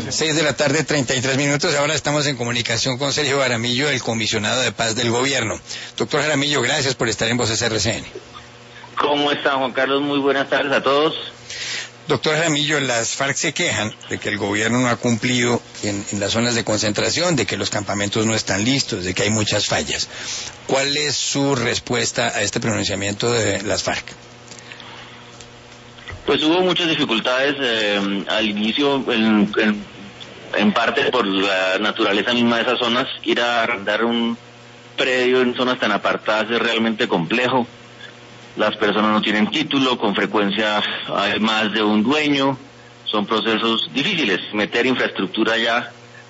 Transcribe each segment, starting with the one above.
6 de la tarde, 33 minutos. Ahora estamos en comunicación con Sergio Jaramillo, el comisionado de paz del gobierno. Doctor Jaramillo, gracias por estar en Voces RCN. ¿Cómo está, Juan Carlos? Muy buenas tardes a todos. Doctor Jaramillo, las FARC se quejan de que el gobierno no ha cumplido en las zonas de concentración, de que los campamentos no están listos, de que hay muchas fallas. ¿Cuál es su respuesta a este pronunciamiento de las FARC? Pues hubo muchas dificultades al inicio, en parte por la naturaleza misma de esas zonas. Ir a arrendar un predio en zonas tan apartadas es realmente complejo. Las personas no tienen título, con frecuencia hay más de un dueño, son procesos difíciles. Meter infraestructura allá,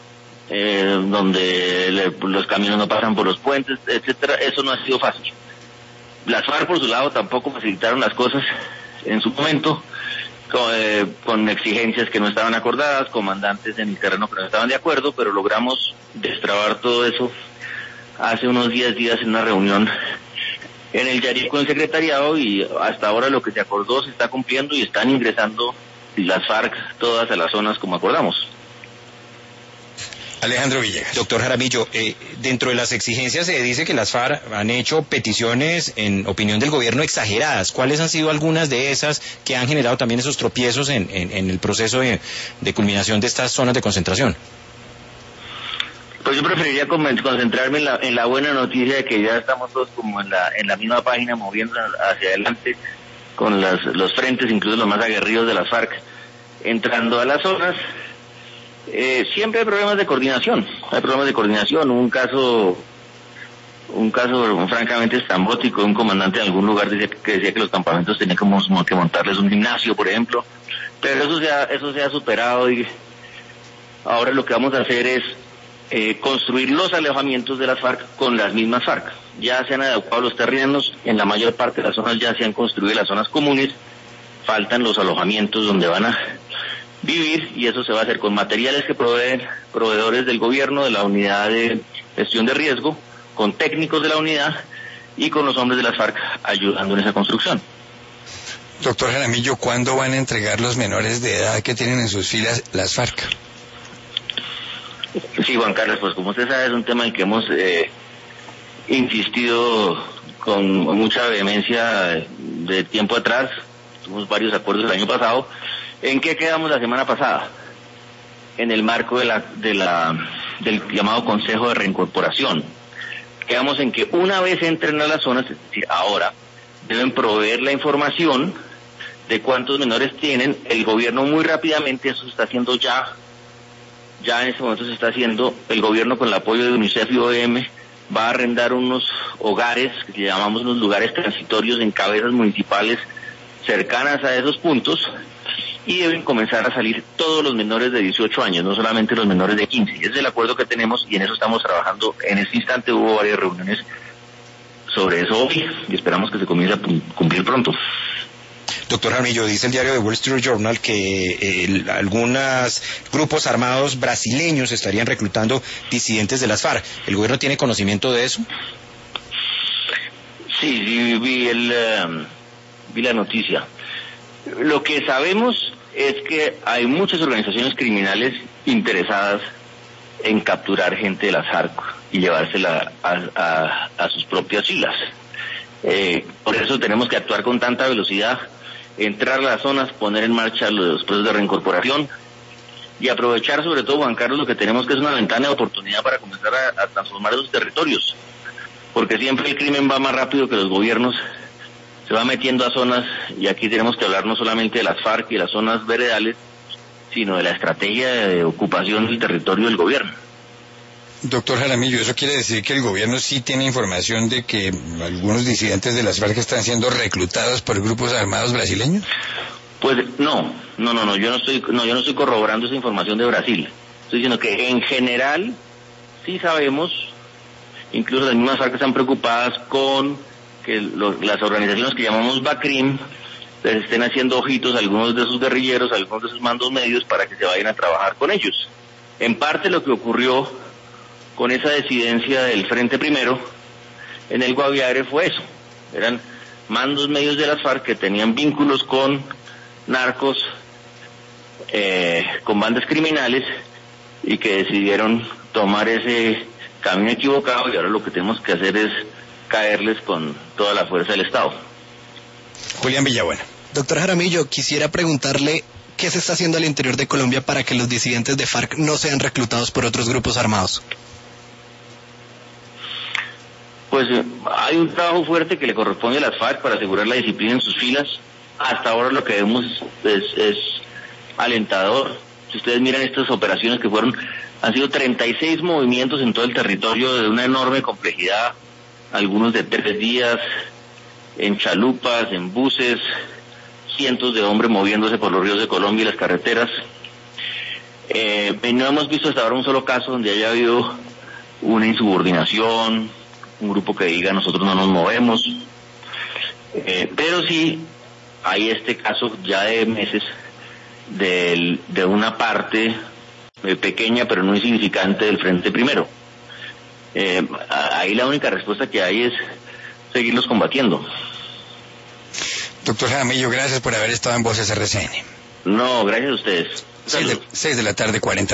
donde los caminos no pasan por los puentes, etcétera, eso no ha sido fácil. Las FARC, por su lado, tampoco facilitaron las cosas en su momento, con exigencias que no estaban acordadas, comandantes en el terreno que no estaban de acuerdo, pero logramos destrabar todo eso hace unos 10 días en una reunión en el Yarico con el secretariado, y hasta ahora lo que se acordó se está cumpliendo y están ingresando las FARC todas a las zonas como acordamos. Alejandro Villegas. Doctor Jaramillo, dentro de las exigencias se dice que las FARC han hecho peticiones, en opinión del gobierno, exageradas. ¿Cuáles han sido algunas de esas que han generado también esos tropiezos en el proceso de culminación de estas zonas de concentración? Pues yo preferiría concentrarme en la buena noticia de que ya estamos todos como en la misma página, moviendo hacia adelante con los frentes, incluso los más aguerridos de las FARC, entrando a las zonas. Siempre hay problemas de coordinación, un caso francamente estrambótico. Un comandante en algún lugar decía que los campamentos tenían como que montarles un gimnasio, por ejemplo, pero eso se ha superado, y ahora lo que vamos a hacer es construir los alojamientos de las FARC con las mismas FARC. Ya se han adecuado los terrenos, en la mayor parte de las zonas ya se han construido las zonas comunes, faltan los alojamientos donde van a vivir, y eso se va a hacer con materiales que proveen proveedores del gobierno, de la unidad de gestión de riesgo, con técnicos de la unidad y con los hombres de las FARC ayudando en esa construcción. Doctor Jaramillo, ¿cuándo van a entregar los menores de edad que tienen en sus filas las FARC? Sí, Juan Carlos, pues como usted sabe, es un tema en que hemos insistido con mucha vehemencia de tiempo atrás. Tuvimos varios acuerdos el año pasado. ¿En qué quedamos la semana pasada? En el marco del llamado Consejo de Reincorporación. Quedamos en que una vez entren a las zonas, es decir, ahora, deben proveer la información de cuántos menores tienen. El gobierno muy rápidamente, eso se está haciendo ya en este momento se está haciendo. El gobierno, con el apoyo de UNICEF y OEM, va a arrendar unos hogares, que llamamos unos lugares transitorios en cabezas municipales cercanas a esos puntos, y deben comenzar a salir todos los menores de 18 años, no solamente los menores de 15. Ese es el acuerdo que tenemos, y en eso estamos trabajando. En este instante hubo varias reuniones sobre eso hoy, y esperamos que se comience a cumplir pronto. Doctor Jaramillo, dice el diario The Wall Street Journal que algunos grupos armados brasileños estarían reclutando disidentes de las FARC. ¿El gobierno tiene conocimiento de eso? Sí, vi la noticia. Lo que sabemos es que hay muchas organizaciones criminales interesadas en capturar gente de las FARC y llevársela a sus propias filas. Por eso tenemos que actuar con tanta velocidad, entrar a las zonas, poner en marcha los procesos de reincorporación y aprovechar, sobre todo, Juan Carlos, lo que tenemos, que es una ventana de oportunidad para comenzar a transformar esos territorios, porque siempre el crimen va más rápido que los gobiernos, se va metiendo a zonas, y aquí tenemos que hablar no solamente de las FARC y las zonas veredales, sino de la estrategia de ocupación del territorio del gobierno. Doctor Jaramillo, ¿eso quiere decir que el gobierno sí tiene información de que algunos disidentes de las FARC están siendo reclutados por grupos armados brasileños? Pues no, yo no estoy corroborando esa información de Brasil. Estoy diciendo que en general sí sabemos, incluso las mismas FARC están preocupadas con que las organizaciones que llamamos BACRIM les estén haciendo ojitos a algunos de sus guerrilleros, a algunos de sus mandos medios, para que se vayan a trabajar con ellos. En parte lo que ocurrió con esa disidencia del Frente Primero en el Guaviare fue eso. Eran mandos medios de las FARC que tenían vínculos con narcos con bandas criminales y que decidieron tomar ese camino equivocado, y ahora lo que tenemos que hacer es caerles con toda la fuerza del Estado. Julián Villabuena. Doctor Jaramillo, quisiera preguntarle qué se está haciendo al interior de Colombia para que los disidentes de FARC no sean reclutados por otros grupos armados. Pues hay un trabajo fuerte que le corresponde a las FARC para asegurar la disciplina en sus filas. Hasta ahora lo que vemos es alentador. Si ustedes miran estas operaciones que han sido 36 movimientos en todo el territorio de una enorme complejidad, algunos de 3 días, en chalupas, en buses, cientos de hombres moviéndose por los ríos de Colombia y las carreteras. No hemos visto hasta ahora un solo caso donde haya habido una insubordinación, un grupo que diga nosotros no nos movemos, pero sí hay este caso ya de meses de una parte pequeña pero no insignificante del Frente Primero. Ahí la única respuesta que hay es seguirlos combatiendo. Doctor Jaramillo, gracias por haber estado en Voces RCN. No, gracias a ustedes. 6 de la tarde, 40.